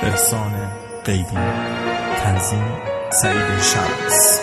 احسان قیدی، تنظیم سعید شمس.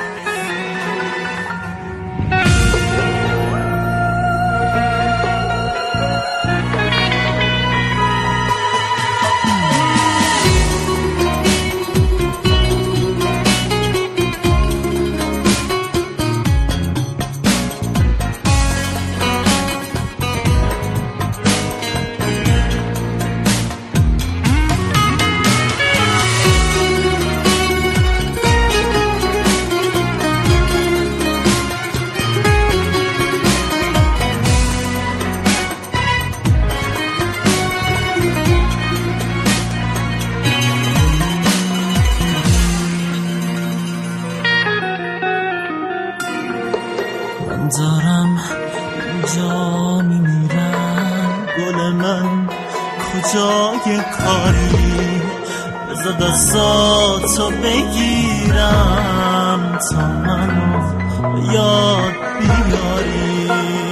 دارم اینجا میمیرم، گل من کجای کاری؟ بذار دستاتو بگیرم تا منو یاد بیاری.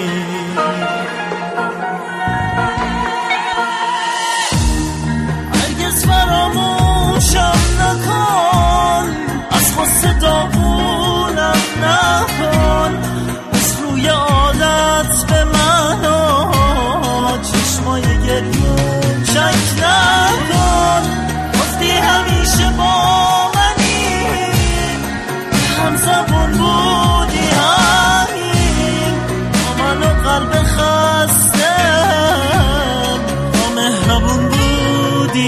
هرگز فراموشم نکن، از غصه داغونم نکن، یادت به من و چشمای گریون شک نکن. گفتی همیشه با منی، هم زبون بودی همین، با من و قلب خستم، با مهربون بودی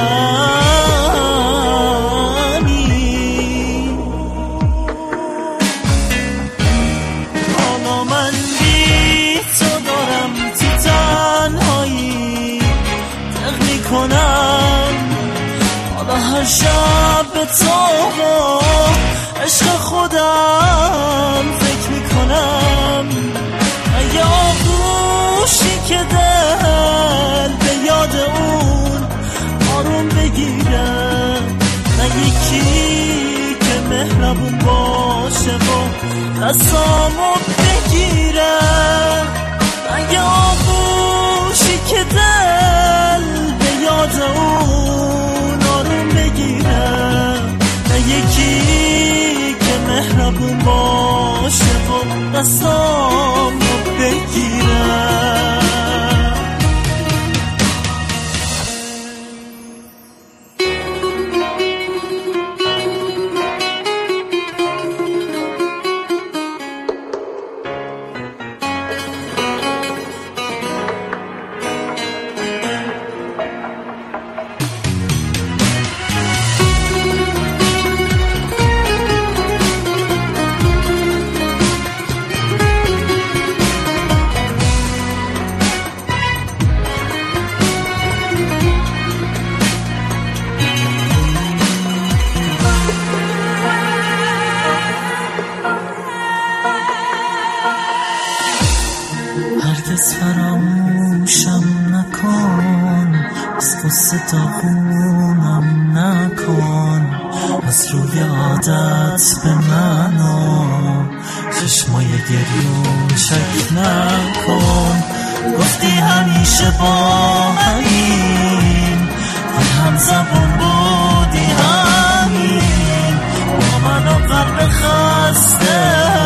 هر شب به تو و عشق خودم فکر میکنم. اگه آغوشی که دل به یاد اون آروم بگیره، نه یکی که مهربون باشه و دستامو بگیره. اگه آغوشی که دل به یاد اون آروم بگیره، نه یکی که مهربون باشه و دستامو بگیره. هرگز فراموشم نکن، از غصه داغونم نکن، از روی عادت به من و چشمای گریون شک نکن. گفتی همیشه با همین، هم زبون بودی همین، با من و قلب خسته،